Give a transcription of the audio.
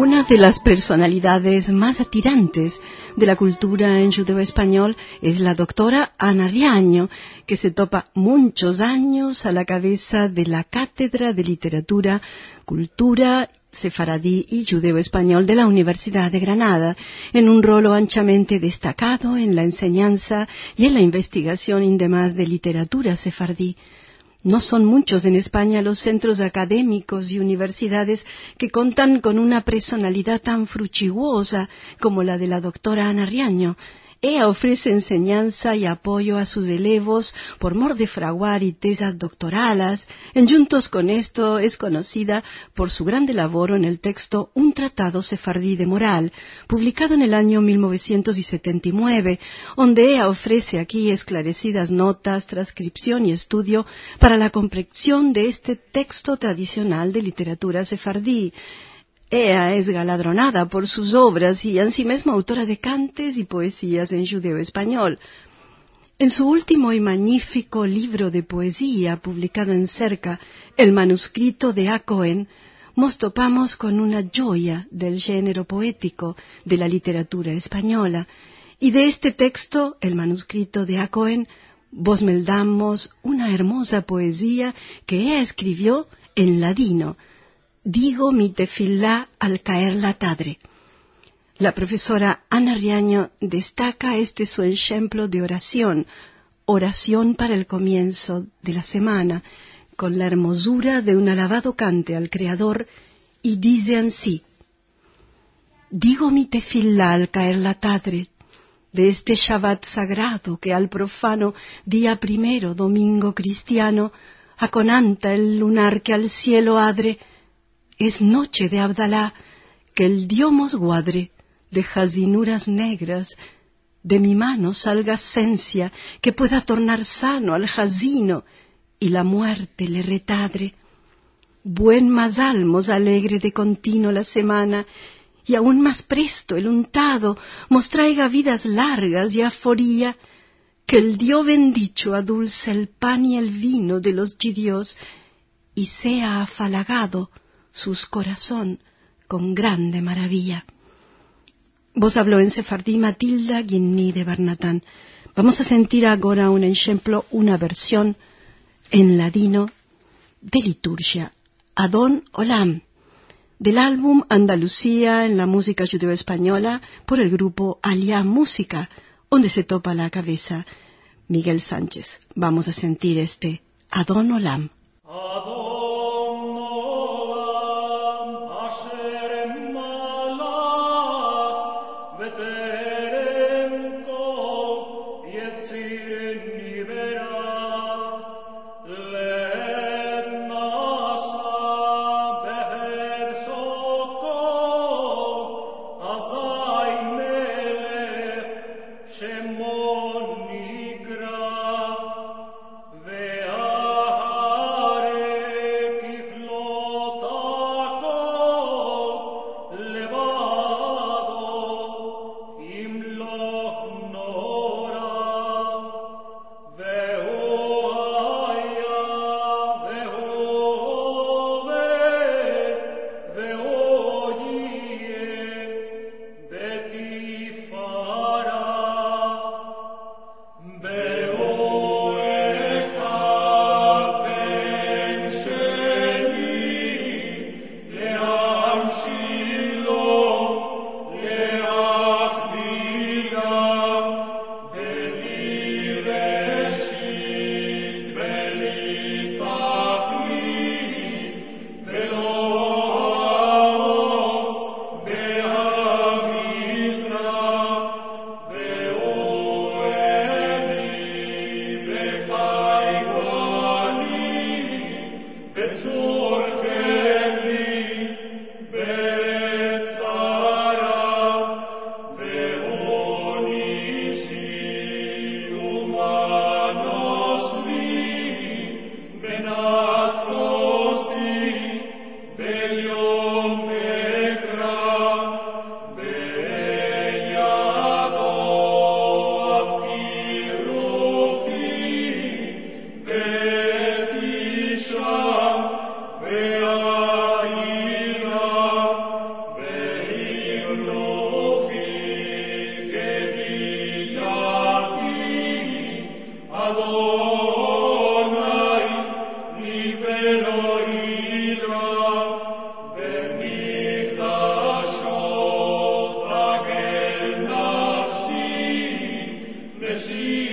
Una de las personalidades más atirantes de la cultura en judeo-español es la doctora Ana Riaño, que se topa muchos años a la cabeza de la Cátedra de Literatura, Cultura Sefaradí y Judeo-Español de la Universidad de Granada, en un rol anchamente destacado en la enseñanza y en la investigación indemás de literatura sefardí. No son muchos en España los centros académicos y universidades que contan con una personalidad tan fructuosa como la de la doctora Ana Riaño. Ella ofrece enseñanza y apoyo a sus elevos por mor de fraguar y tesas doctorales. En juntos con esto es conocida por su grande labor en el texto Un tratado sefardí de moral, publicado en el año 1979, donde ella ofrece aquí esclarecidas notas, transcripción y estudio para la comprensión de este texto tradicional de literatura sefardí. Ella es galardonada por sus obras y asimismo autora de cantes y poesías en judeo-español. En su último y magnífico libro de poesía, publicado en Cerca, El manuscrito de A. Cohen, nos topamos con una joya del género poético de la literatura española. Y de este texto, El manuscrito de A. Cohen, vos meldamos una hermosa poesía que ella escribió en ladino. Digo mi tefilá al caer la tarde. La profesora Ana Riaño destaca este su ejemplo de oración para el comienzo de la semana, con la hermosura de un alabado cante al Creador, y dice así: digo mi tefilá al caer la tarde, de este Shabbat sagrado que al profano día primero, domingo cristiano, aconanta el lunar que al cielo adre. Es noche de Abdalá, que el Dios guadre de jazinuras negras, de mi mano salga esencia que pueda tornar sano al jazino y la muerte le retadre. Buen masalmos alegre de continuo la semana, y aún más presto el untado mos traiga vidas largas y aforía, que el Dios bendicho adulce el pan y el vino de los judíos, y sea afalagado sus corazón con grande maravilla. Vos habló en sefardí Matilda Guinní de Barnatán. Vamos a sentir ahora un ejemplo, una versión en ladino de liturgia, Adón Olam, del álbum Andalucía en la música judeo-española por el grupo Aliá Música, donde se topa la cabeza Miguel Sánchez. Vamos a sentir este Adón Olam. Ve sempre sia